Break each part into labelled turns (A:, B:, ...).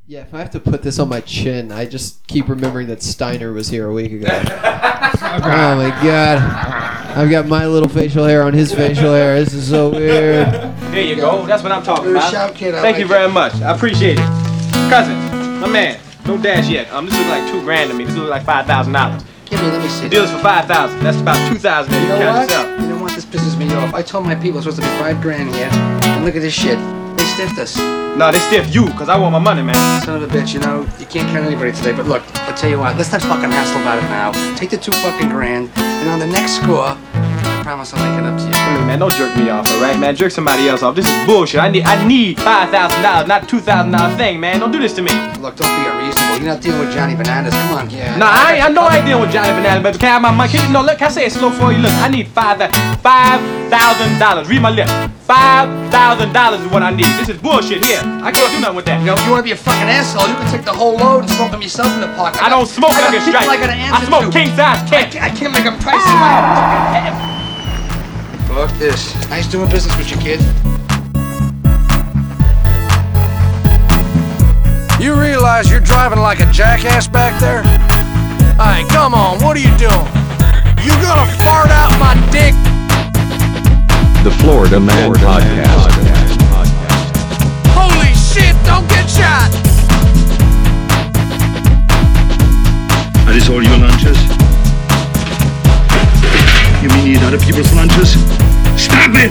A: Yeah, if I have to put this on my chin, I just keep remembering that Steiner was here a week ago. Oh my god. I've got my little facial hair on his facial hair. This is so weird.
B: There you go. That's what I'm talking about.
C: Shout, kid.
B: Thank you very much. I appreciate it. Cousin, my man, don't dash yet. This looks like $2,000 to me. This looks like $5,000.
C: Give me, let me see.
B: The deal's for $5,000. That's about $2,000 that
C: You know
B: count
C: what?
B: yourself.
C: You know what? This pisses me off. I told my people it's supposed to be $5,000 here, and look at this shit. They stiffed us.
B: No, they stiff you, because I want my money, man.
C: Son of a bitch, you know, you can't count anybody today, but look, I'll tell you what, let's not fucking hassle about it now. Take the $2,000, and on the next score, I promise I'll make it up to you.
B: Look, man, don't jerk me off, all right, man? Jerk somebody else off. This is bullshit. I need $5,000, not a $2,000 thing, man. Don't do this to me.
C: Look, don't be unreasonable. You're not dealing with Johnny Bananas. Come on, yeah.
B: Nah, I know I ain't dealing with Johnny Bananas, but can I have my money? Look, can I say it slow for you? Look, I need $5,000. Read my lips. $5,000 is what I need. This is bullshit here. I can't do nothing with that.
C: You know, if you want to be a fucking asshole, you can take the whole load and smoke them yourself in the park.
B: I don't smoke like a strike. I smoke king size cake.
C: I can't make a price in my fucking head. Fuck this. Nice doing business with you, kid.
D: You realize you're driving like a jackass back there? Hey, come on, what are you doing? You gonna fart out my dick?
E: The Florida Man Podcast.
D: Holy shit, don't get shot!
F: Are these all your lunches? You mean you eat other people's lunches? Stop it!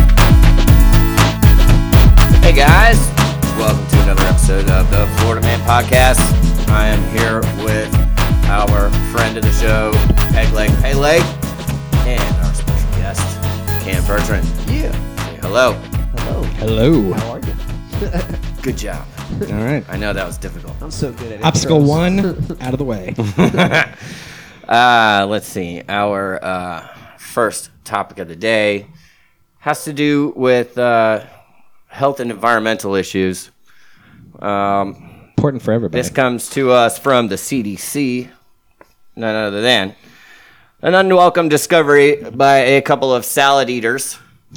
G: Hey guys, welcome to another episode of the Florida Man Podcast. I am here with our friend of the show, Pegleg, and our special guest, Cam Bertrand.
A: Yeah.
G: Say hello.
H: Hello.
A: How are you?
G: Good job.
H: All right.
G: I know that was difficult.
A: I'm so good at it.
H: Obstacle 1 out of the way.
G: Let's see. Our first topic of the day has to do with health and environmental issues.
H: Important for everybody.
G: This comes to us from the CDC, none other than an unwelcome discovery by a couple of salad eaters.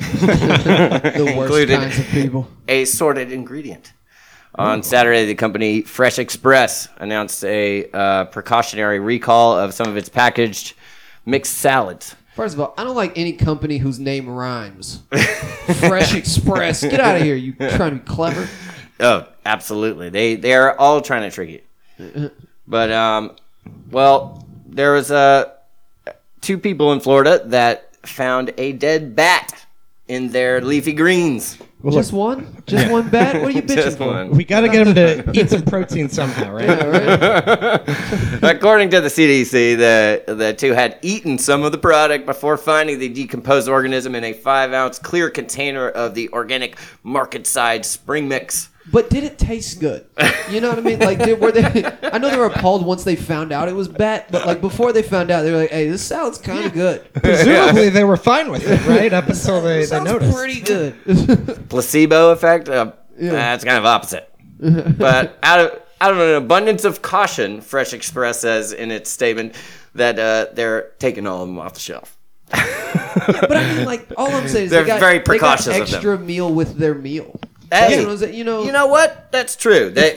A: The worst
G: included
A: kinds of people.
G: A assorted ingredient. On Saturday, the company Fresh Express announced a precautionary recall of some of its packaged mixed salads.
A: First of all, I don't like any company whose name rhymes. Fresh Express. Get out of here. You trying to be clever?
G: Oh, absolutely. They are all trying to trick you. But, well, there was two people in Florida that found a dead bat in their leafy greens.
A: Just one? Just one bat? What are you bitching
G: Just
A: for?
G: one.
H: We got to get him to eat some protein somehow, right?
A: Yeah, right?
G: According to the CDC, the two had eaten some of the product before finding the decomposed organism in a 5-ounce clear container of the organic market-side spring mix.
A: But did it taste good? You know what I mean? Like, were they? I know they were appalled once they found out it was bat, but like before they found out, they were like, "Hey, this salad's kind of good."
H: Presumably they were fine with it, right? Up until they noticed.
A: Pretty good.
G: Placebo effect? That's kind of opposite. But out of an abundance of caution, Fresh Express says in its statement that they're taking all of them off the shelf.
A: Yeah, but I mean, like, all I'm saying is
G: They're
A: they got,
G: very precautious
A: they got
G: of them.
A: extra meal with their meal.
G: Hey,
A: You know,
G: you know what? That's true. That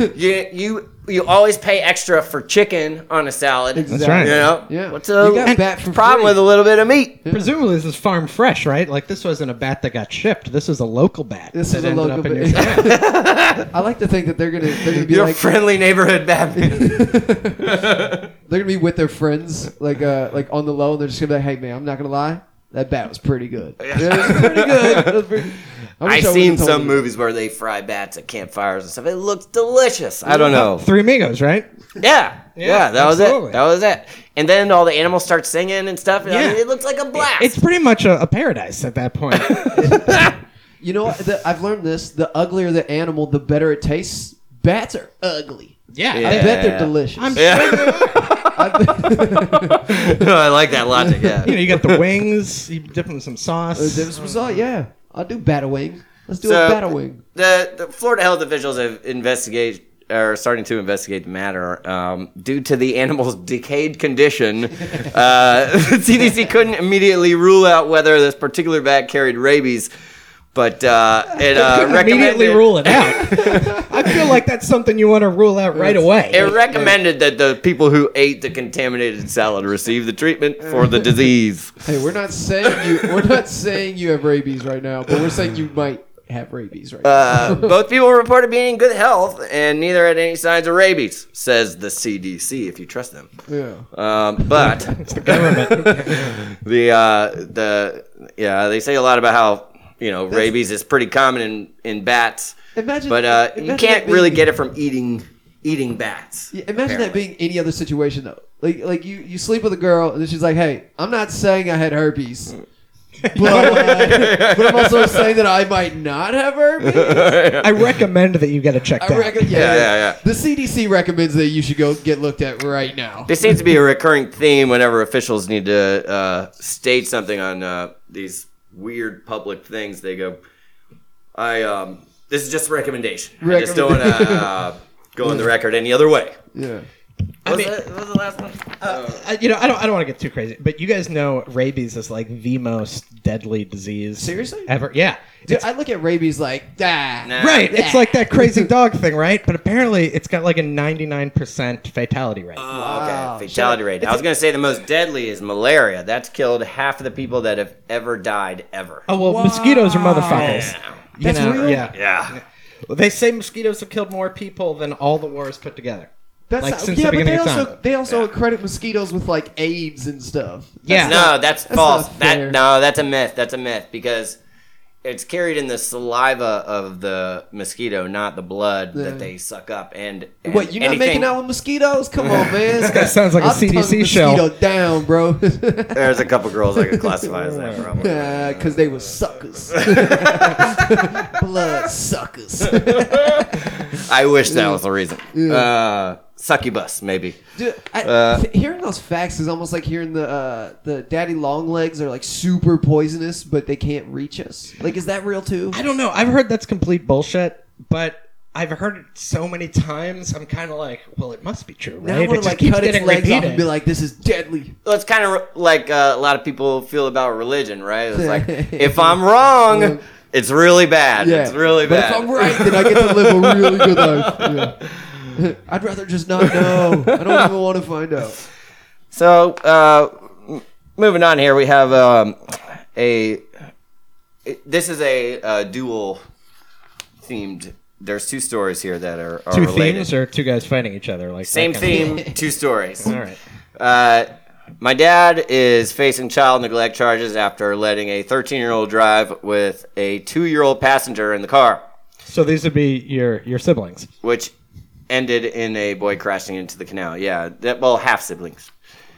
G: you always pay extra for chicken on a salad.
A: Exactly.
H: That's right.
G: You know?
A: Yeah.
G: What's the
A: You got bat for
G: problem
A: free.
G: with a little bit of meat?
H: Presumably this is farm fresh, right? Like this wasn't a bat that got shipped. This is a local bat.
A: This
H: that
A: is a
H: ended
A: local
H: up in your
A: bat.
H: can.
A: I like to think that they're gonna be
G: Your
A: like
G: friendly neighborhood Batman.
A: they're gonna be with their friends like on the low, and they're just gonna be like, "Hey man, I'm not gonna lie, that bat was pretty good. Yeah, it was pretty good. It was pretty,
G: I've seen some movies where they fry bats at campfires and stuff. It looks delicious. I don't know.
H: Three Amigos, right?
G: Yeah, that was
H: absolutely.
G: it. That was it. And then all the animals start singing and stuff. I
H: Yeah.
G: mean, it looks like a blast.
H: It's pretty much a paradise at that point.
A: You know what? I've learned this: the uglier the animal, the better it tastes. Bats are ugly.
H: Yeah.
A: I bet they're delicious.
H: I'm sure.
G: I like that logic. Yeah.
H: You got the wings. You dip them in some sauce.
A: Yeah, I'll do bat wing. Let's do
G: So,
A: a bat wing.
G: The Florida health officials are starting to investigate the matter. Due to the animal's decayed condition, the CDC couldn't immediately rule out whether this particular bat carried rabies. But it
H: Immediately
G: recommended
H: rule it out. I feel like that's something you want to rule out right away.
G: it recommended that the people who ate the contaminated salad receive the treatment for the disease.
A: Hey, we're not saying you have rabies right now, but we're saying you might have rabies right now.
G: Both people reported being in good health, and neither had any signs of rabies, says the CDC, if you trust them.
A: Yeah.
G: But
H: It's the government.
G: they say a lot about how rabies is pretty common in bats.
A: Imagine,
G: But you
A: imagine
G: can't
A: that
G: really
A: being-
G: get it from eating bats.
A: Yeah, imagine that
G: apparently.
A: being any other situation though. Like you sleep with a girl and then she's like, "Hey, I'm not saying I had herpes, but I'm also saying that I might not have herpes."
H: I recommend that you get it checked out.
G: Yeah.
A: The CDC recommends that you should go get looked at right now.
G: There seems to be a recurring theme whenever officials need to state something on these weird public things. They go, this is just a recommendation. I just don't want to go on the record any other way.
A: Yeah.
G: What was the last one?
H: I don't want to get too crazy, but you guys know rabies is like the most deadly disease.
A: Seriously?
H: Ever. Yeah.
A: Dude, I look at rabies like,
G: Nah.
H: Right. It's like that crazy dog thing, right? But apparently it's got like a 99% fatality rate.
G: Oh, okay. Fatality rate. I was going to say the most deadly is malaria. That's killed half of the people that have ever died ever.
H: Oh, well, mosquitoes are motherfuckers.
G: Yeah.
A: That's real?
H: Yeah.
G: Yeah.
H: Well, they say mosquitoes have killed more people than all the wars put together.
A: that's
H: Like,
A: not,
H: since
A: yeah,
H: the
A: but
H: beginning of time.
A: they also credit mosquitoes with like AIDS and stuff.
H: Yeah.
G: No, that's false.
A: not fair.
G: That's a myth. That's a myth because it's carried in the saliva of the mosquito, not the blood that they suck up. And
A: What, you not
G: anything-
A: making out with mosquitoes? Come on, man.
H: That sounds like a
A: I'll tongue
H: CDC show.
A: mosquito down, bro.
G: There's a couple girls I could classify as that probably.
A: Because they were suckers. Blood suckers.
G: I wish that was the reason. Succubus, maybe.
A: Dude, hearing those facts is almost like hearing the daddy long legs are like super poisonous, but they can't reach us. Like, is that real too?
H: I don't know. I've heard that's complete bullshit, but I've heard it so many times. I'm kind of like, well, it must be true,
A: Now I
H: right?
A: want
H: It
A: to
H: just
A: like
H: keeps
A: cut its
H: getting
A: legs off
H: repeated.
A: and be like, this is deadly.
G: Well, it's kind of like a lot of people feel about religion, right? It's like, if I'm wrong, it's really bad. It's really bad.
A: But if I'm right, then I get to live a really good life. Yeah. I'd rather just not know. I don't even want to find out.
G: So, moving on here, we have this is a dual themed. There's two stories here that are
H: Two
G: related.
H: themes or two guys fighting each other? Like
G: Same
H: that kind
G: theme, two stories.
H: of- All right.
G: My dad is facing child neglect charges after letting a 13-year-old drive with a 2-year-old passenger in the car,
H: So these would be your siblings.
G: which ended in a boy crashing into the canal. Yeah, half siblings.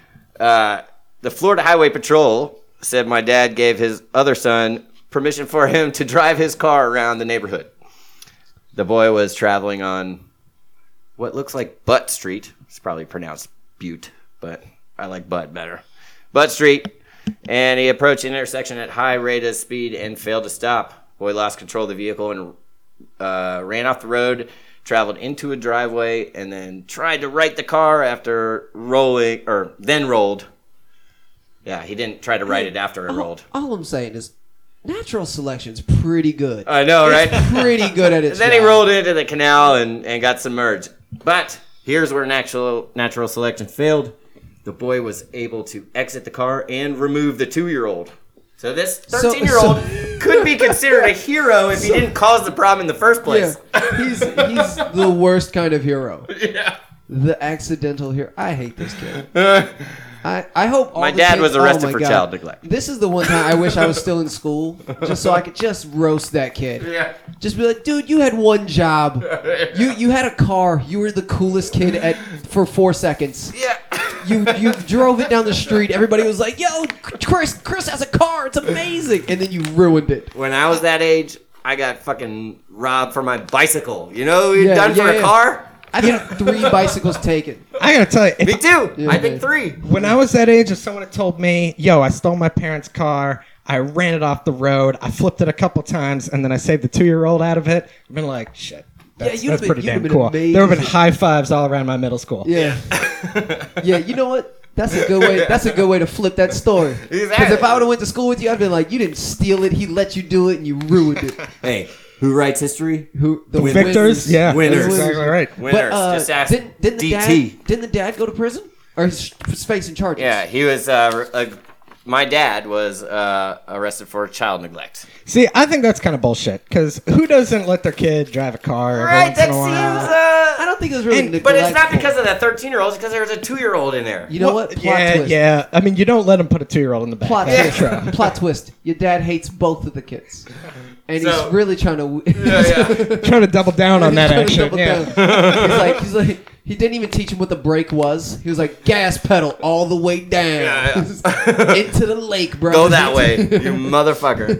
G: The Florida Highway Patrol said my dad gave his other son permission for him to drive his car around the neighborhood. The boy was traveling on what looks like Butt Street. It's probably pronounced Butte, but I like Butt better. Butt Street. And he approached the intersection at high rate of speed and failed to stop. Boy lost control of the vehicle and ran off the road, traveled into a driveway, and then tried to right the car after then rolled. Yeah, he didn't try to right it after it rolled.
A: All I'm saying is, natural selection's pretty good.
G: I know, right?
A: It's pretty good at its
G: Then he
A: job.
G: rolled into the canal and got submerged. But here's where natural selection failed. The boy was able to exit the car and remove the 2-year-old. So this 13-year-old could be considered a hero if he didn't cause the problem in the first place.
A: Yeah, he's the worst kind of hero. Yeah. The accidental hero. I hate this kid. I hope all
G: My
A: the
G: dad
A: kids-
G: was arrested
A: my
G: for
A: God.
G: child neglect.
A: This is the one time I wish I was still in school, just so I could just roast that kid.
G: Yeah.
A: Just be like, dude, you had one job. You had a car. You were the coolest kid for 4 seconds.
G: Yeah.
A: You drove it down the street. Everybody was like, yo, Chris has a car. It's amazing. And then you ruined it.
G: When I was that age, I got fucking robbed for my bicycle. You know what you've
A: Yeah,
G: done for
A: yeah,
G: a
A: yeah.
G: car?
A: I've had 3 bicycles taken.
H: I gotta tell you,
G: Me too.
A: Yeah,
G: I think
A: man.
G: 3.
H: when I was that age, if someone had told me, yo, I stole my parents' car, I ran it off the road, I flipped it a couple times, and then I saved the 2-year-old out of it, I've been like, shit.
A: you'd
H: That's
A: have
H: pretty
A: been
H: damn cool.
A: amazing.
H: There have been high fives all around my middle school.
A: Yeah. Yeah, you know what? That's a good way. That's a good way to flip that story. Because
G: Exactly.
A: if I would have went to school with you, I'd been like, you didn't steal it. He let you do it, and you ruined it.
I: Hey, who writes history?
A: Who the
H: Victors? Yeah.
I: Winners.
H: That's exactly right.
G: Winners.
A: But
G: Just ask
A: didn't the
G: DT.
A: didn't the dad go to prison or he's facing charges?
G: Yeah, he was. My dad was arrested for child neglect.
H: See, I think that's kind of bullshit. Because who doesn't let their kid drive a car every once in a while?
A: I don't think it was really.
G: But it's not because of that 13-year-old. It's because there was a 2-year-old in there.
A: You know what? Plot
H: Yeah,
A: twist.
H: yeah. I mean, you don't let him put a 2-year-old in the back.
A: Plot
H: That's
A: twist.
H: for sure.
A: Plot twist. Your dad hates both of the kids, and
G: So-
A: he's really trying to.
H: Trying to double down on that
A: He's trying
H: action.
A: to
H: Yeah.
A: double down. He's like, he didn't even teach him what the brake was. He was like, gas pedal all the way down into the lake, bro.
G: Go that way, you motherfucker.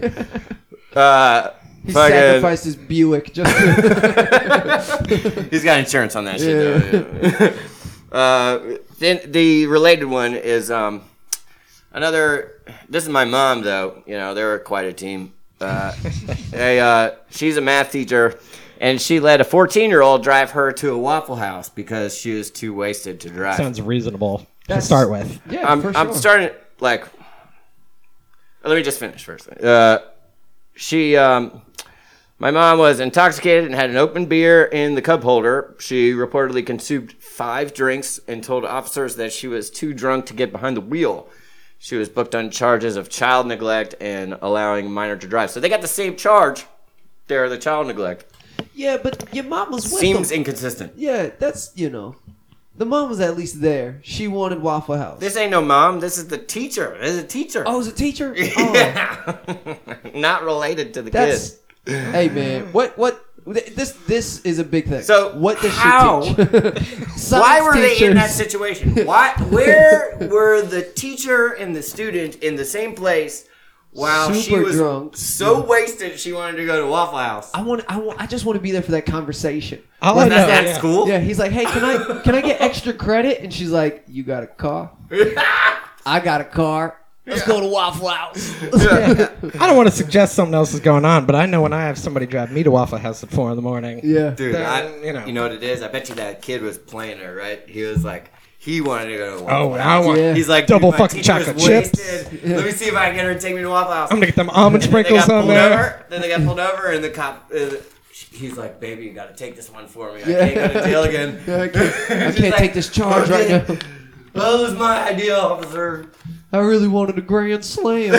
A: He
G: Fucking-
A: sacrificed his Buick just.
G: He's got insurance on that shit. Though. Then the related one is another. This is my mom, though. You know, they're quite a team. She's a math teacher, and she let a 14-year-old drive her to a Waffle House because she was too wasted to drive.
H: Sounds reasonable to
A: That's-
H: start with.
A: Yeah,
G: I'm
A: for sure.
G: starting like. Let me just finish first. My mom was intoxicated and had an open beer in the cup holder. She reportedly consumed 5 drinks and told officers that she was too drunk to get behind the wheel. She was booked on charges of child neglect and allowing minor to drive. So they got the same charge. They're the child neglect.
A: Yeah, but your mom was with
G: Seems
A: them.
G: inconsistent.
A: Yeah, that's the mom was at least there. She wanted Waffle House.
G: This ain't no mom. This is the teacher. This is a teacher.
A: Oh, it was a teacher. Oh,
G: Yeah. Not related to the
A: that's.
G: kid.
A: Hey man, what? This is a big thing.
G: So,
A: what does
G: how?
A: she teach?
G: Why were they in that
A: Science
G: situation? Where were the teacher and the student in the same place while she
A: Super
G: was
A: drunk.
G: so wasted she wanted to go to Waffle House?
A: I just want to be there for that conversation.
H: All I
G: Was
H: know,
G: that at
H: yeah.
G: school?
A: Yeah, he's like, hey, can I get extra credit? And she's like, you got a car? I got a car. Let's go to Waffle House.
H: I don't want to suggest something else is going on, but I know when I have somebody drive me to Waffle House at 4 a.m.
A: Yeah.
G: Dude,
H: Then,
G: you know what it is? I bet you that kid was playing her, right? He was like, he wanted to go to Waffle
H: Oh,
G: House.
H: I want
A: Yeah.
G: He's like,
H: double
G: dude, my
H: fucking
G: teacher's
H: chocolate chips.
G: wasted. Let me see if I can get her to take me to Waffle House.
H: I'm gonna get them almond
G: And then they
H: sprinkles
G: got
H: on
G: pulled
H: there.
G: over. Then they got pulled over, and the cop, he's like, "Baby, you got to take this one for me. I
A: Yeah.
G: can't go to jail again."
A: I can't
G: She's like,
A: take this charge right now.
G: Well, it was my idea, officer.
A: I really wanted a grand slam.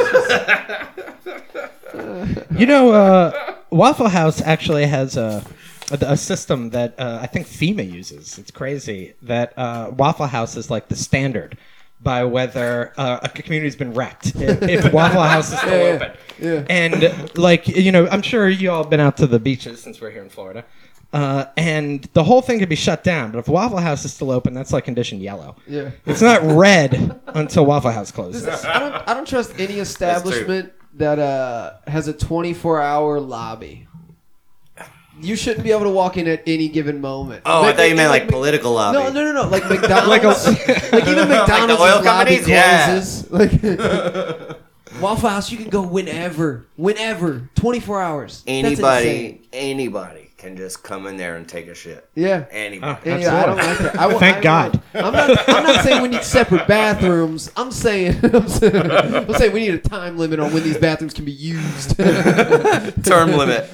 H: You know, Waffle House actually has a system that I think FEMA uses. It's crazy that Waffle House is like the standard by whether a community's been wrecked if Waffle House is still open.
A: Yeah.
H: And like, you know, I'm sure you all have been out to the beaches since we're here in Florida. And the whole thing could be shut down, but if Waffle House is still open, that's like condition yellow.
A: Yeah.
H: It's not red until Waffle House closes.
A: I don't trust any establishment that has a 24-hour lobby. You shouldn't be able to walk in at any given moment.
G: Oh, I thought you meant like political lobby.
A: No. Like McDonald's. like even McDonald's
G: oil
A: lobby
G: companies? Yeah.
A: closes. Like Waffle House, you can go whenever, 24 hours. That's insane.
G: Anybody can just come in there and take a shit.
A: Yeah.
G: Anybody.
A: And yeah, I don't like that.
H: Thank God.
A: I'm not saying we need separate bathrooms. I'm saying we need a time limit on when these bathrooms can be used.
G: Term limit.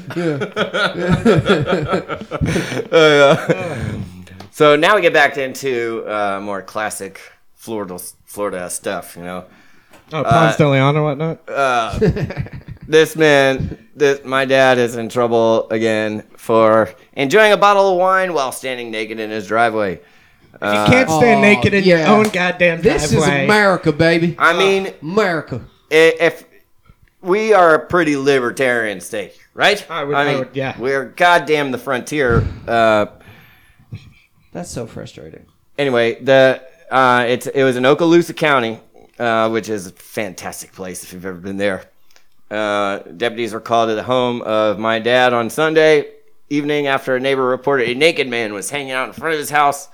G: So now we get back into more classic Florida stuff, you know.
H: Oh, Ponce de Leon or whatnot?
G: My dad is in trouble again for enjoying a bottle of wine while standing naked in his driveway.
H: You can't stand naked in your own goddamn driveway.
A: This is America, baby.
G: I mean,
A: America.
G: if we are a pretty libertarian state, right?
H: I would, yeah.
G: We're goddamn the frontier.
A: That's so frustrating.
G: Anyway, it was in Okaloosa County, which is a fantastic place if you've ever been there. Deputies were called to the home of my dad on Sunday evening after a neighbor reported a naked man was hanging out in front of his house,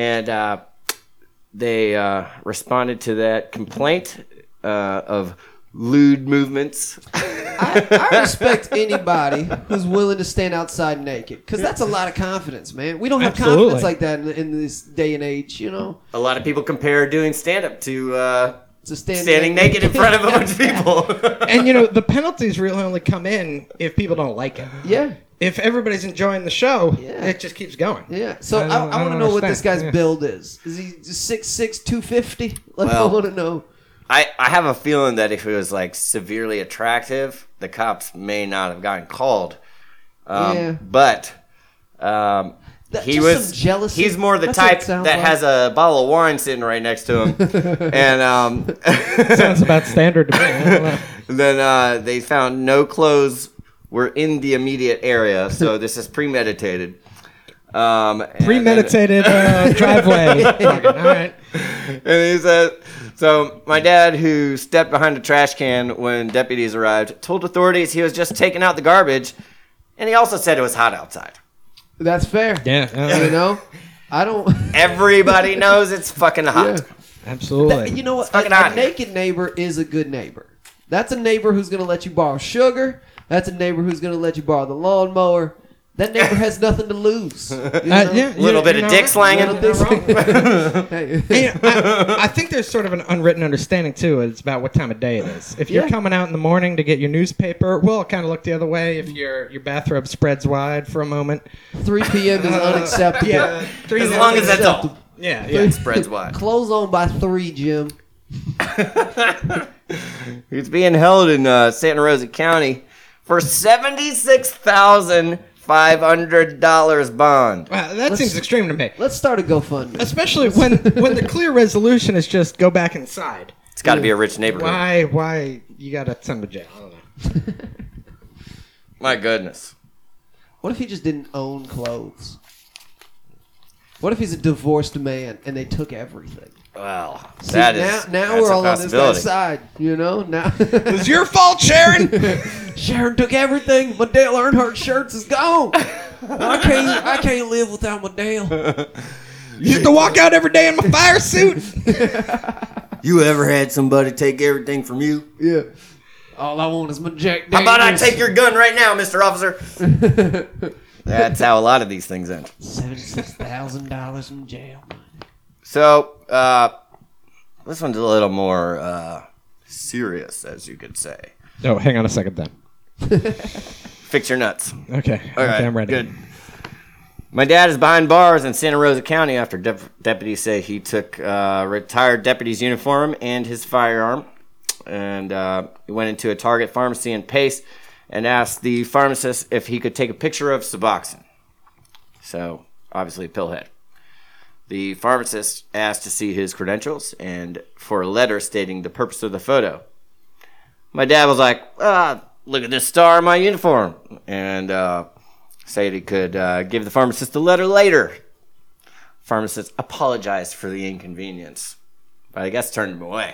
G: and they responded to that complaint of lewd movements.
A: I respect anybody who's willing to stand outside naked, because that's a lot of confidence, man. We don't have confidence like that in this day and age, you know.
G: A lot of people compare doing stand-up to
A: standing
G: standing naked in front of a bunch of people.
H: And you know, the penalties really only come in if people don't like it.
A: Yeah.
H: If everybody's enjoying the show,
A: Yeah.
H: it just keeps going.
A: Yeah. So I
H: don't
A: want to know what this
H: understand.
A: guy's build is. Is he just 6'6", 250? Like, I
G: Well,
A: want to know.
G: I have a feeling that if it was like severely attractive, the cops may not have gotten called.
A: Yeah.
G: But he
A: just
G: was
A: some jealousy.
G: he's more the
A: That's what it
G: type
A: sounds
G: that
A: like.
G: has a bottle of wine sitting right next to him. And
H: Sounds about standard to me. I don't know.
G: then they found no clothes were in the immediate area, so this is premeditated.
H: Premeditated driveway. Fucking, all right.
G: And he said, so my dad, who stepped behind a trash can when deputies arrived, told authorities he was just taking out the garbage, and he also said it was hot outside.
A: That's fair.
H: Yeah.
A: You know? I don't...
G: Everybody knows it's fucking hot.
A: Yeah.
H: Absolutely.
A: You know what?
G: fucking
A: A
G: hot.
A: naked neighbor is a good neighbor. That's a neighbor who's going to let you borrow sugar. That's a neighbor who's going to let you borrow the lawnmower. That neighbor has nothing to lose. You know?
H: Yeah,
G: Little bit
H: you're
G: of
H: not
G: dick
H: wrong.
G: slanging.
A: Hey.
H: Hey, I think there's sort of an unwritten understanding too. It's about what time of day it is. If you're
A: Yeah.
H: coming out in the morning to get your newspaper, well, kind of look the other way. If your bathrobe spreads wide for a moment,
A: 3 p.m. is unacceptable.
H: yeah,
G: As long as that's all.
H: yeah,
G: It spreads wide.
A: Close on by 3, Jim.
G: He's being held in Santa Rosa County for $76,500 bond.
H: Wow, that seems extreme to me.
A: Let's start a GoFundMe.
H: Especially when the clear resolution is just go back inside.
G: It's got to be a rich neighborhood.
H: Why you gotta send him to jail? I don't know.
G: My goodness.
A: What if he just didn't own clothes? What if he's a divorced man and they took everything?
G: Well,
A: See,
G: that
A: now
G: is
A: now
G: that's
A: we're
G: a
A: all on this
G: possibility.
A: guy's side, you know? Now
H: It's your fault, Sharon.
A: Sharon took everything. My Dale Earnhardt shirts is gone. I can't live without my Dale.
H: You used to walk out every day in my fire suit.
G: You ever had somebody take everything from you?
A: Yeah. All I want is my Jack
G: How
A: Daniels.
G: about I take your gun right now, Mr. Officer? That's how a lot of these things end.
A: $76,000 in jail.
G: So, this one's a little more serious, as you could say.
H: Oh, hang on a second then.
G: Fix your nuts.
H: Okay.
G: All right,
H: Okay, I'm ready.
G: Good. My dad is behind bars in Santa Rosa County after deputies say he took a retired deputy's uniform and his firearm. And he went into a Target pharmacy in Pace and asked the pharmacist if he could take a picture of Suboxone. So, obviously, pillhead. The pharmacist asked to see his credentials and for a letter stating the purpose of the photo. My dad was like, look at this star on my uniform. And said he could give the pharmacist a letter later. Pharmacist apologized for the inconvenience, but I guess turned him away.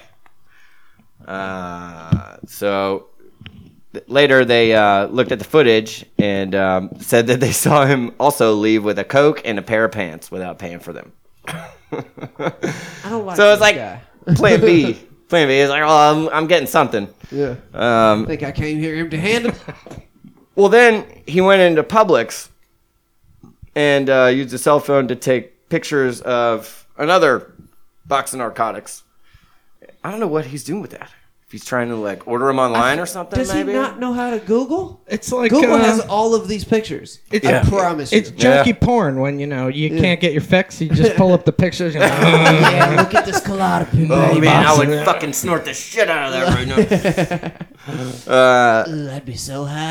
G: Later they looked at the footage and said that they saw him also leave with a Coke and a pair of pants without paying for them.
A: I don't like
G: So it's
A: this
G: like
A: guy.
G: Plan B. Plan B is like, oh, I'm getting something.
A: Yeah. I think I came here empty-handed.
G: Well, then he went into Publix and used a cell phone to take pictures of another box of narcotics. I don't know what he's doing with that. If he's trying to like order them online or something,
A: Does
G: maybe.
A: he not know how to Google?
H: It's like
A: Google has all of these pictures. I promise you.
H: It's junky porn when you can't get your fix. You just pull up the pictures. And
A: Yeah, look at this calodopen,
G: Oh
A: baby.
G: man, I would fucking snort the shit out of that right now.
A: Ugh, I'd be so high.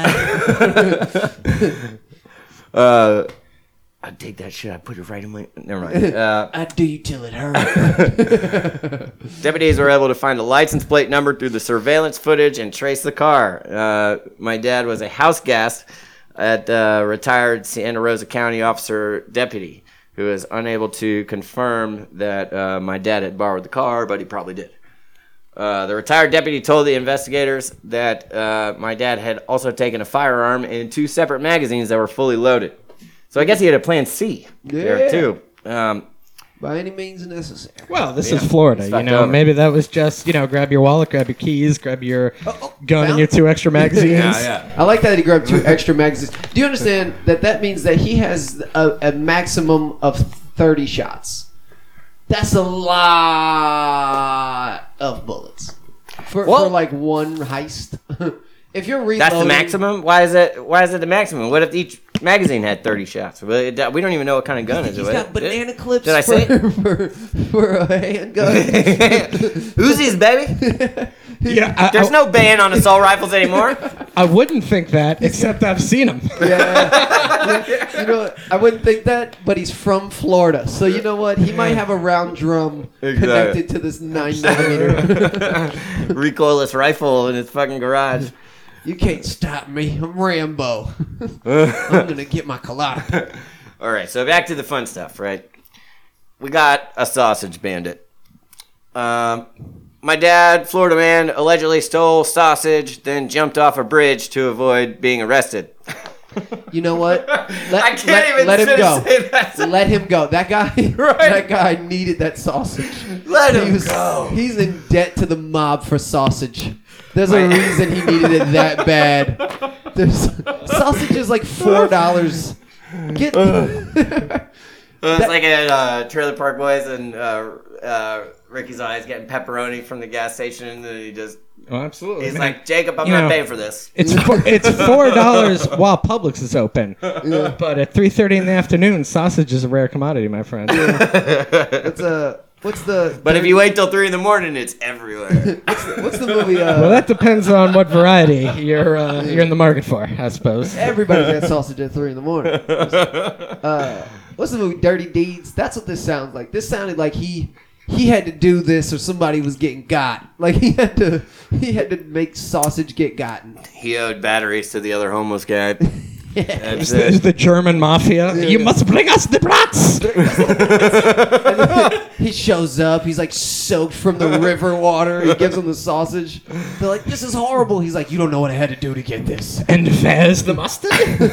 G: I'd take that shit. I'd put it right in my. Never mind.
A: I'd do you till it hurt.
G: Deputies were able to find a license plate number through the surveillance footage and trace the car. My dad was a house guest at retired Santa Rosa County officer deputy who is unable to confirm that my dad had borrowed the car, but he probably did. The retired deputy told the investigators that my dad had also taken a firearm and 2 separate magazines that were fully loaded. So I guess he had a plan C there too.
A: by any means necessary.
H: Well, this is Florida,
G: It's
H: you
G: fucked
H: know.
G: over.
H: Maybe that was just, grab your wallet, grab your keys, grab your gun and
A: found-
H: your 2 extra magazines.
A: I like that he grabbed 2 extra magazines. Do you understand that means that he has a maximum of 30 shots? That's a lot of bullets for like one heist. If you're reloading,
G: That's the maximum. Why is it the maximum? What if each magazine had 30 shots? Well, we don't even know what kind of gun is it.
A: He's got banana clips
G: Did I say
A: for a handgun.
G: Uzis, baby.
H: Yeah,
G: There's no ban on assault rifles anymore.
H: I wouldn't think that, except I've seen them.
A: Yeah. You know what? I wouldn't think that, but he's from Florida, so you know what? He might have a round drum connected to this 9mm.
G: Recoilless rifle in his fucking garage.
A: You can't stop me. I'm Rambo. I'm gonna get my collide.
G: All right, so back to the fun stuff, right? We got a sausage bandit. My dad, Florida man, allegedly stole sausage, then jumped off a bridge to avoid being arrested.
A: You know what?
G: I can't even
A: let him go.
G: say that.
A: Let him go. That guy, that guy needed that sausage.
G: Let him go.
A: He's in debt to the mob for sausage. There's a reason he needed it that bad. Sausage is like $4. Get.
G: It's like at Trailer Park Boys and Ricky's Eyes getting pepperoni from the gas station, and then he just.
H: Oh, absolutely.
G: He's like, Jacob, I'm not paying for this.
H: It's $4 while Publix is open, but at 3:30 in the afternoon, sausage is a rare commodity, my friend.
A: What's the?
G: But if you wait till 3 in the morning, it's everywhere.
A: What's the movie?
H: Well, that depends on what variety you're in the market for, I suppose.
A: Everybody gets sausage at 3 in the morning. What's the movie? Dirty Deeds. That's what this sounds like. This sounded like he had to do this, or somebody was getting got. Like he had to make sausage get gotten.
G: He owed batteries to the other homeless guy.
H: This is the German mafia. You must bring us the brats.
A: He shows up. He's like soaked from the river water. He gives them the sausage. They're like, "This is horrible." He's like, "You don't know what I had to do to get this."
H: And there's the mustard.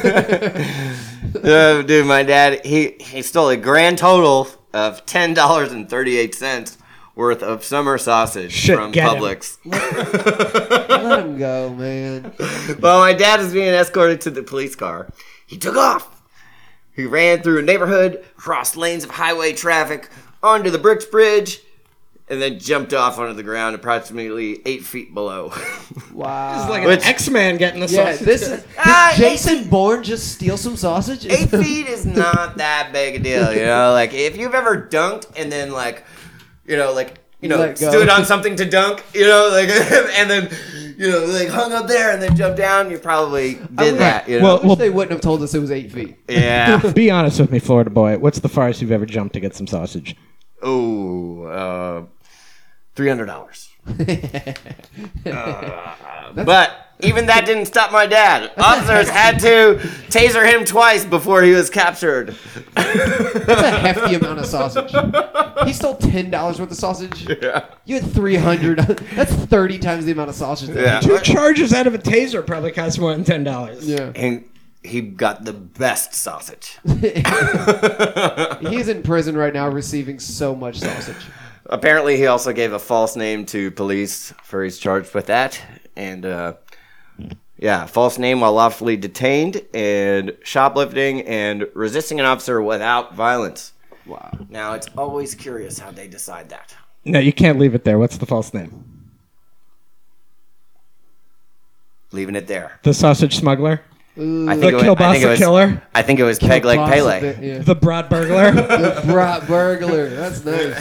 G: Dude, my dad, he stole a grand total of $10.38 worth of summer sausage from Publix.
A: Let him go, man.
G: While my dad was being escorted to the police car, he took off. He ran through a neighborhood, crossed lanes of highway traffic, onto the Brooks Bridge, and then jumped off onto the ground approximately 8 feet below.
A: Wow.
H: It's like an X-Man getting the sausage.
A: Did Jason Bourne just steal some sausage?
G: 8 feet is not that big a deal, you know? Like, if you've ever dunked and then, stood on something to dunk, and then, hung up there and then jumped down, you probably did that, you know?
A: I wish they wouldn't have told us it was 8 feet.
G: Yeah.
H: Be honest with me, Florida boy. What's the farthest you've ever jumped to get some sausage?
G: $300. But even that didn't stop my dad. Officers had to taser him twice before he was captured.
A: That's a hefty amount of sausage. He stole $10 worth of sausage.
G: Yeah.
A: You had 300. That's 30 times the amount of sausage.
G: Yeah.
H: 2 charges out of a taser probably cost more than $10.
A: Yeah.
G: And he got the best sausage.
A: He's in prison right now receiving so much sausage.
G: Apparently, he also gave a false name to police, for he's charged with that. And, false name while lawfully detained, and shoplifting, and resisting an officer without violence.
A: Wow.
G: Now, it's always curious how they decide that.
H: No, you can't leave it there. What's the false name?
G: Leaving it there.
H: The sausage smuggler?
G: I
H: The
G: think
H: kielbasa killer?
G: I think it was Peg Leg Pele.
A: Yeah.
H: The brat burglar?
A: The brat burglar. That's nice.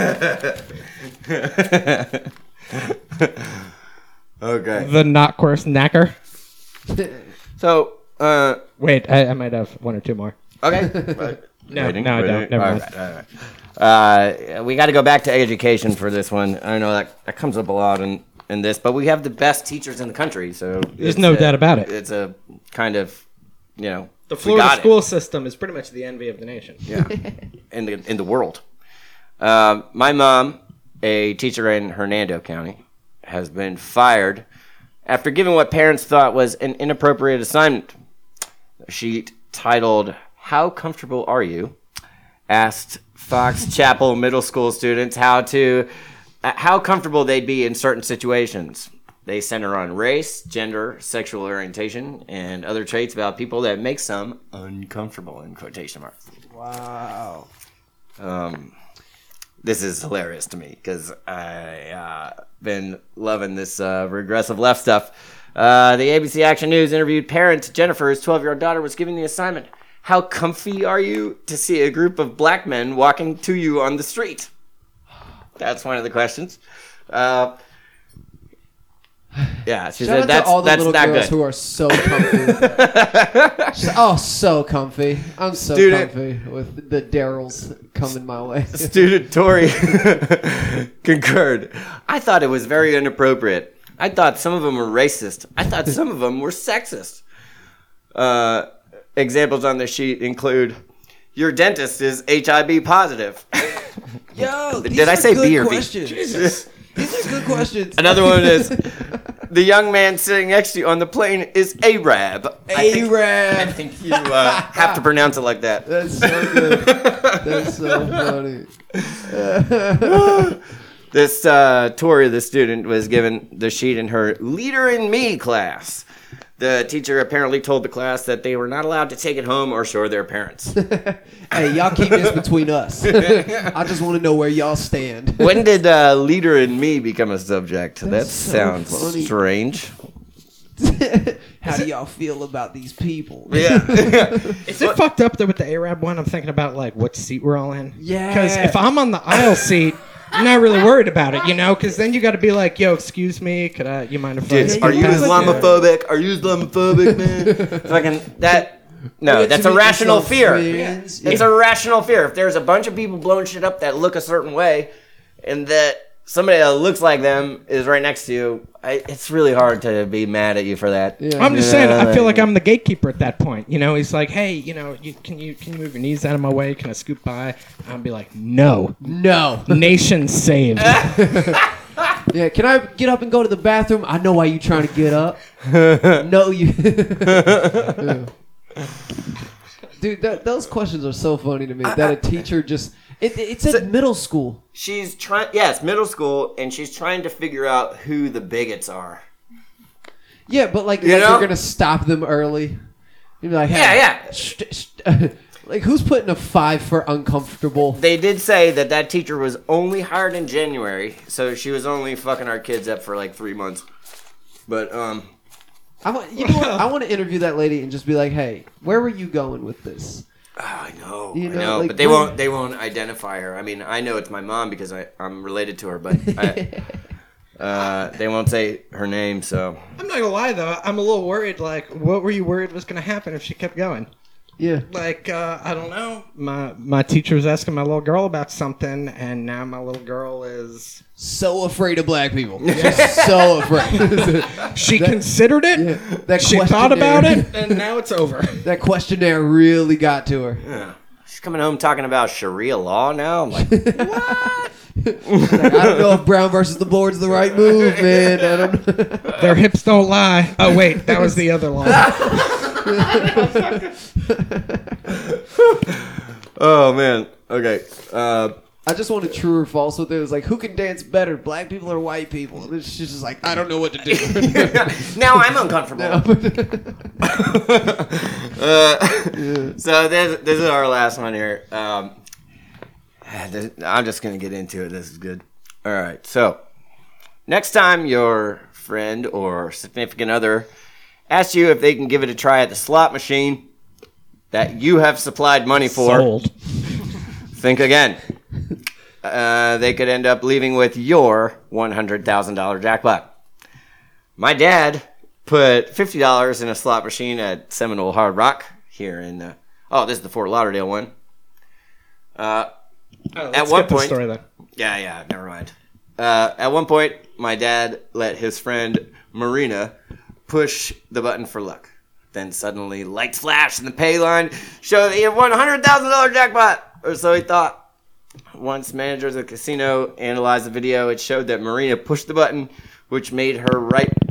G: Okay.
H: The knockwurst knacker?
G: So,
H: Wait, I might have 1 or 2 more.
G: okay.
H: No, I don't. Never mind.
G: All right. We got to go back to education for this one. I know that comes up a lot in this, but we have the best teachers in the country, so
H: There's no doubt about it.
G: It's a kind of,
H: The
G: we
H: Florida
G: got it.
H: school system is pretty much the envy of the nation.
G: Yeah, in the world. My mom, a teacher in Hernando County, has been fired after giving what parents thought was an inappropriate assignment. A sheet titled "How Comfortable Are You?" asked Fox Chapel Middle School students how comfortable they'd be in certain situations. They center on race, gender, sexual orientation, and other traits about people that make some uncomfortable, in quotation marks.
A: Wow.
G: This is hilarious to me because I been loving this regressive left stuff. The ABC Action News interviewed parent Jennifer's 12-year-old daughter was given the assignment, how comfy are you to see a group of black men walking to you on the street? That's one of the questions. Yeah, she
A: Shout
G: said
A: out to all the
G: that's
A: little
G: not
A: girls
G: good.
A: who are so comfy. With that. So comfy. I'm so comfy with the Daryls coming my way.
G: Student Tori concurred. I thought it was very inappropriate. I thought some of them were racist. I thought some of them were sexist. Examples on the sheet include, your dentist is HIV positive.
A: Yo,
G: Did I say B or B?
A: Jesus. These are good questions.
G: Another one is, the young man sitting next to you on the plane is Arab.
A: Arab.
G: I think you have to pronounce it like that.
A: That's so good. That's so funny.
G: This Tori, the student, was given the sheet in her Leader in Me class. The teacher apparently told the class that they were not allowed to take it home or show their parents.
A: Hey, y'all keep this between us. I just want to know where y'all stand.
G: When did Leader in Me become a subject? That
A: so
G: sounds
A: funny.
G: strange.
A: How do y'all feel about these people?
G: Yeah.
H: Is it fucked up though with the Arab one? I'm thinking about like what seat we're all in.
A: Yeah.
H: Because if I'm on the aisle seat, I'm not really worried about it, you know. Because then you got to be like, "Yo, excuse me, you mind if I?"
G: Dude, are you Islamophobic? Are you Islamophobic, man? Fucking that. No, that's a rational fear. It's a rational fear. If there's a bunch of people blowing shit up that look a certain way, and that somebody that looks like them is right next to you, it's really hard to be mad at you for that.
A: Yeah.
H: I'm just saying, I feel like I'm the gatekeeper at that point. You know, he's like, "Hey, you know, can you move your knees out of my way? Can I scoot by?" I'll be like, "No, nation saved."
A: Yeah, can I get up and go to the bathroom? I know why you trying to get up. No, you. Yeah. Dude, those questions are so funny to me. That a teacher just... It's at middle school.
G: She's trying... Yeah, it's middle school, and she's trying to figure out who the bigots are.
A: Yeah, but like
G: You know?
A: you're going to stop them early. You'd be like, hey,
G: Yeah.
A: like, who's putting a 5 for uncomfortable?
G: They did say that teacher was only hired in January, so she was only fucking our kids up for like 3 months. But,
A: You know what? I want to interview that lady and just be like, hey, where were you going with this?
G: I know,
A: You
G: I
A: know,
G: know,
A: like,
G: but they won't identify her. I mean, I know it's my mom because I'm related to her, but they won't say her name. So
H: I'm not gonna lie though, I'm a little worried. Like, what were you worried was gonna happen if she kept going?
A: Yeah.
H: Like, I don't know. My teacher was asking my little girl about something, and now my little girl is
A: So afraid of black people. She's so afraid.
H: She considered it.
A: Yeah, that
H: She thought about
A: questionnaire-
H: it, and now it's over.
A: That questionnaire really got to her.
G: yeah. She's coming home talking about Sharia law now. I'm like, what?
A: Like, I don't know if Brown versus the board's the right move, man. I don't know.
H: Their hips don't lie. Oh wait, that was the other line.
G: Oh man. Okay.
A: I just wanted true or false with it. It was like, who can dance better, black people or white people? And she's just like, I don't know what to do.
G: Now I'm uncomfortable. So this is our last one here. I'm just gonna get into it. This is good. All right. So next time your friend or significant other asks you if they can give it a try at the slot machine that you have supplied money for,
H: Sold.
G: think again. They could end up leaving with your $100,000 jackpot. My dad put $50 in a slot machine at Seminole Hard Rock here in this is the Fort Lauderdale one. At one point,
H: story then.
G: yeah, never mind. At one point, my dad let his friend Marina push the button for luck. Then suddenly, lights flash and the pay line showed that he had won $100,000 jackpot, or so he thought. Once managers of the casino analyzed the video, it showed that Marina pushed the button, which made her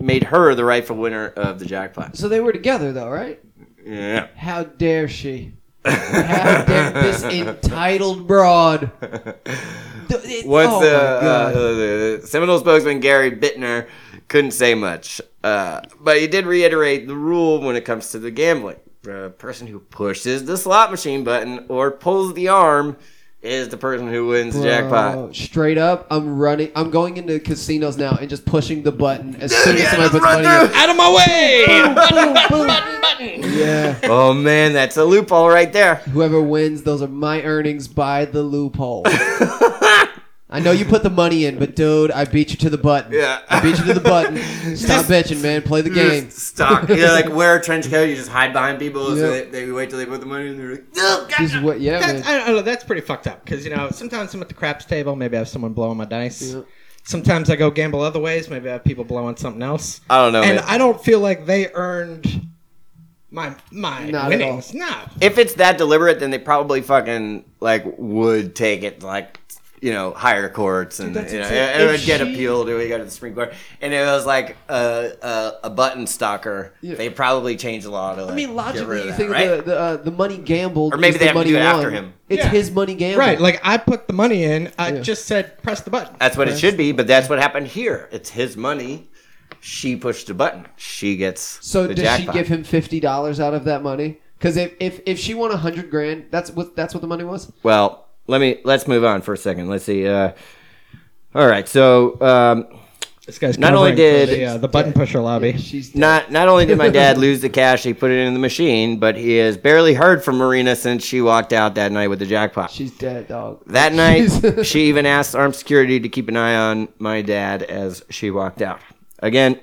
G: the rightful winner of the jackpot.
A: So they were together, though, right?
G: Yeah.
A: How dare she? How dare this entitled broad?
G: Once
A: God.
G: the Seminole spokesman Gary Bittner couldn't say much, but he did reiterate the rule when it comes to the gambling. The person who pushes the slot machine button or pulls the arm is the person who wins the jackpot.
A: Straight up, I'm going into casinos now and just pushing the button as soon as somebody puts money in.
H: Out of my way!
G: Button.
A: Yeah.
G: Oh man, that's a loophole right there.
A: Whoever wins, those are my earnings by the loophole. I know you put the money in, but dude, I beat you to the button.
G: Yeah.
A: I beat you to the button. Stop bitching, man. Play the game.
G: Stop. You like wear a trench coat, you just hide behind people, so
A: Yep.
G: they wait till they put the money in, and they're like, no,
A: This is what, yeah, man.
H: I don't know. That's pretty fucked up. Because, sometimes I'm at the craps table. Maybe I have someone blowing my dice.
A: Yep.
H: Sometimes I go gamble other ways. Maybe I have people blowing something else.
G: I don't know.
H: And
G: man.
H: I don't feel like they earned my
A: Not at
H: winnings. No.
G: If it's that deliberate, then they probably fucking would take it higher courts and
A: That's
G: it
A: insane.
G: would
A: If
G: get
A: she-
G: appealed to go to the Supreme Court. And it was like a button stalker.
A: Yeah.
G: They probably changed the law to
A: I mean,
G: get
A: logically,
G: rid of
A: you
G: that,
A: think
G: right?
A: the money gambled,
G: Or maybe
A: is
G: they
A: the
G: have to
A: money
G: do it after
A: won.
G: him.
A: It's
H: Yeah.
A: his money gambled.
H: Right. Like, I put the money in. I
A: Yeah.
H: just said, press the button.
G: That's what it should be, but that's what happened here. It's his money. She pushed the button. She gets
A: So
G: the
A: does
G: jackpot.
A: she give him $50 out of that money? Because if she won $100,000, that's what the money was.
G: Well, let's move on for a second. Let's see. All right, so
H: This guy's
G: Not only
H: covering for
G: did-
H: the button pusher lobby.
A: She's dead.
G: not only did my dad lose the cash, he put it in the machine, but he has barely heard from Marina since she walked out that night with the jackpot.
A: She's dead, dog.
G: That night,
A: She's-
G: she even asked armed security to keep an eye on my dad as she walked out. Again,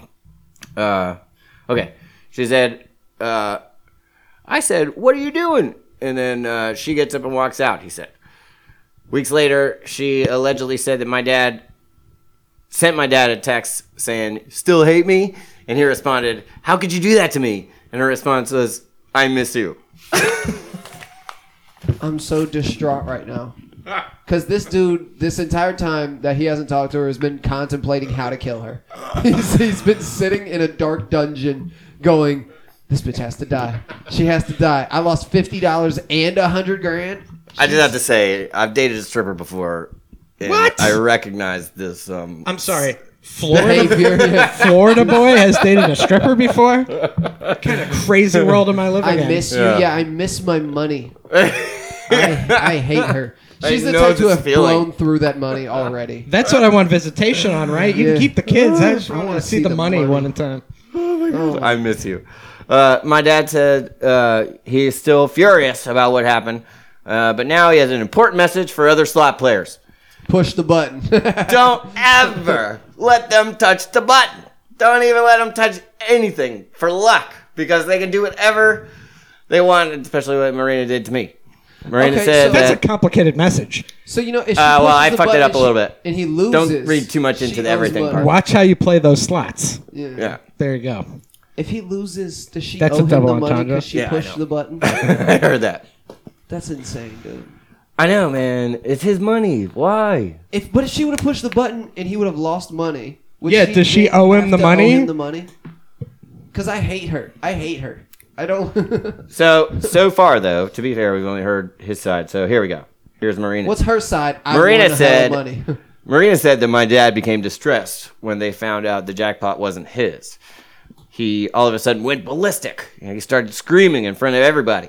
G: okay. She said, I said, what are you doing? And then she gets up and walks out, he said. Weeks later, she allegedly said that my dad sent my dad a text saying, still hate me? And he responded, how could you do that to me? And her response was, I miss you.
A: I'm so distraught right now. Because this dude, this entire time that he hasn't talked to her, has been contemplating how to kill her. He's been sitting in a dark dungeon going, this bitch has to die. She has to die. I lost $50 and $100,000.
G: I just have to say, I've dated a stripper before. And
H: What?
G: I recognize this.
H: I'm sorry. Florida,
A: Behavior, yeah.
H: Florida boy has dated a stripper before? What kind of crazy world am I living
A: I
H: in?
A: miss you.
G: Yeah.
A: Yeah, I miss my money. I hate her. She's
G: I
A: the
G: know
A: type to
G: this
A: have
G: feeling.
A: blown through that money already.
H: That's what I want visitation on, right? You
A: Yeah.
H: can keep the kids. I
A: I
H: want
A: wanna
H: to see the money one at a time.
A: Oh,
G: I miss you. My dad said he's still furious about what happened, but now he has an important message for other slot players.
A: push the button.
G: Don't ever let them touch the button. Don't even let them touch anything for luck, because they can do whatever they want, especially what Marina did to me. Marina
A: Okay,
G: said
A: so
H: That's a
G: that.
H: complicated message.
A: So you know, if she
G: Well,
A: pushes
G: I
A: the
G: fucked it
A: button
G: up a little bit.
A: and he loses.
G: Don't read too much into
A: she
G: the
A: owes
G: everything
A: money.
G: part.
H: Watch how you play those slots.
G: Yeah,
H: There you go.
A: If he loses, does she
H: That's
A: owe
H: a
A: him
H: double
A: the money
H: entendre.
A: because she
G: Yeah, I
A: pushed
G: know.
A: the button?
G: I heard that.
A: That's insane, dude.
G: I know, man. It's his money. Why?
A: But if she would have pushed the button and he would have lost money, would
H: Yeah, does she owe him
A: have
H: the
A: to
H: money?
A: Owe him the money? Because I hate her. I hate her. I don't.
G: So far, though, to be fair, we've only heard his side. So here we go. Here's Marina.
A: What's her side? I
G: Marina
A: want a hell of
G: said-
A: money.
G: Marina said that my dad became distressed when they found out the jackpot wasn't his. He all of a sudden went ballistic. He started screaming in front of everybody.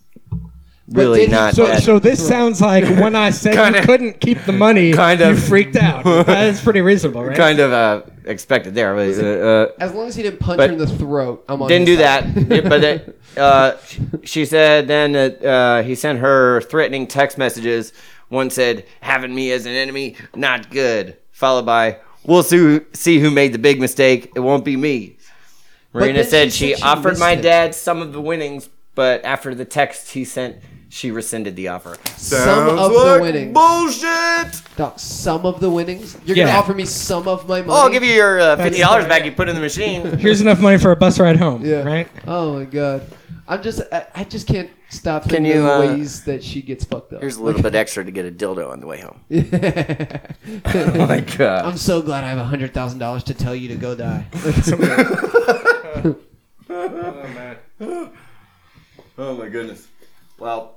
G: Really
A: did he-
G: not
H: So,
G: bad.
H: so this sounds like when I said
G: Kinda-
H: you couldn't keep the money,
G: kind
H: you
G: of.
H: freaked out. That's pretty reasonable, right?
G: Kind of expected there. But,
A: As long as he didn't punch
G: But
A: her in the throat, I'm on
G: didn't
A: his
G: do
A: side.
G: that. But she said then that he sent her threatening text messages. One said, having me as an enemy, not good. Followed by, we'll see who made the big mistake. It won't be me. Marina
A: then
G: said
A: she
G: she
A: said she
G: offered
A: missed
G: my
A: him.
G: dad some of the winnings, but after the text he sent, she rescinded the offer.
A: Some of the winnings.
G: Bullshit!
A: Dog, some of the winnings? You're
H: Yeah.
A: going to offer me some of my money?
G: Oh, I'll give you your $50 back you put in the machine.
H: Here's enough money for a bus ride home,
A: Yeah.
H: right?
A: Oh, my God. I just can't stop
G: Can
A: thinking
G: you,
A: of ways that she gets fucked up.
G: Here's a little bit extra to get a dildo on the way home.
A: I'm
G: Oh my God.
A: so glad I have $100,000 to tell you to go die.
G: Oh my goodness. Well,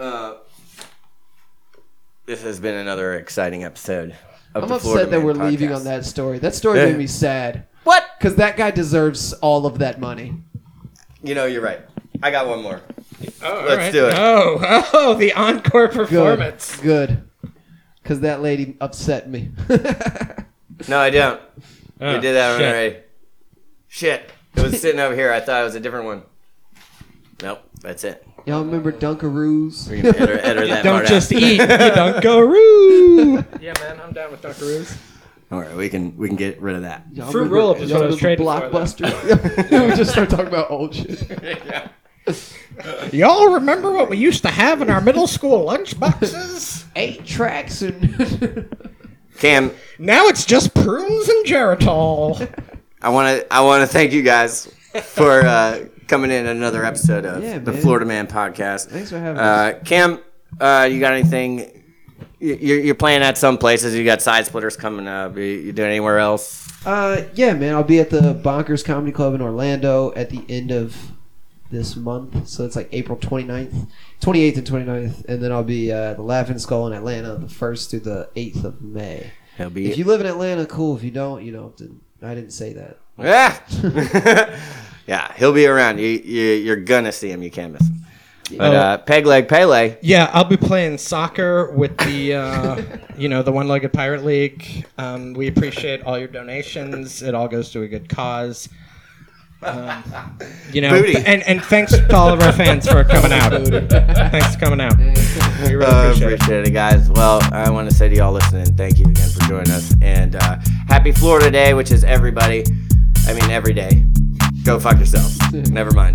G: this has been another exciting episode of
A: I'm
G: the
A: upset
G: Florida
A: that
G: Man
A: we're
G: podcast.
A: leaving on that story. That story made me sad.
G: What?
A: Because that guy deserves all of that money.
G: You know, you're right. I got one more.
H: Oh,
G: Let's do it.
H: Oh, the encore performance.
A: Good. Because that lady upset me.
G: No, I don't.
H: Oh,
G: We did that one
H: shit.
G: already. Shit. It was sitting over here. I thought it was a different one. Nope. That's it.
A: Y'all remember Dunkaroos?
G: We're going to edit that
H: Don't
G: part
H: just
G: out.
H: eat the Dunkaroo. Yeah, man, I'm down with Dunkaroos.
G: All right, we can get rid of that.
A: Y'all
H: Fruit
A: remember-
H: roll-up is
A: y'all
H: what I was
A: remember
H: trading for,
A: Blockbuster. We just start talking about old shit.
H: Y'all remember what we used to have in our middle school lunch boxes?
A: 8 tracks and
G: Cam,
H: Now it's just prunes and Geritol.
G: I want to thank you guys for coming in another episode of
A: Yeah,
G: the
A: man.
G: Florida Man podcast.
A: Thanks for having us.
G: Cam, you got anything? You're playing at some places. You got Side Splitters coming up. You doing anywhere else?
A: Yeah, man. I'll be at the Bonkers Comedy Club in Orlando at the end of this month. So it's like April 28th and 29th. And then I'll be at the Laughing Skull in Atlanta the 1st through the 8th of May.
G: He'll be.
A: If you live in Atlanta, cool. If you don't, you know, then I didn't say that.
G: Yeah. Yeah, he'll be around. You're gonna see him. You can't miss him. But Peg Leg Pele.
H: Yeah, I'll be playing soccer with the, the One-Legged Pirate League. We appreciate all your donations. It all goes to a good cause.
G: Booty.
H: And thanks to all of our fans for coming out. Thanks for coming out. We really appreciate it.
G: Guys. Well, I want to say to y'all listening, thank you again for joining us. And happy Florida Day, which is every day. Go fuck yourselves. Never mind.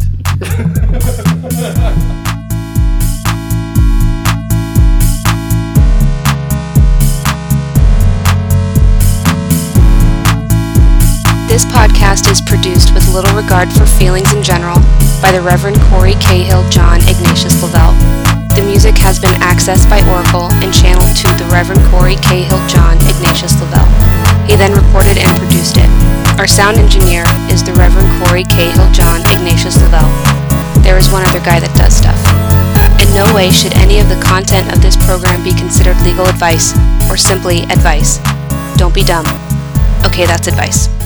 J: This podcast is produced with little regard for feelings in general by the Reverend Corey Cahill John Ignatius Lavelle. The music has been accessed by Oracle and channeled to the Reverend Corey Cahill John Ignatius Lavelle. He then recorded and produced it. Our sound engineer is the Reverend Corey Cahill John Ignatius Lavelle. There is one other guy that does stuff. In no way should any of the content of this program be considered legal advice or simply advice. Don't be dumb. Okay, that's advice.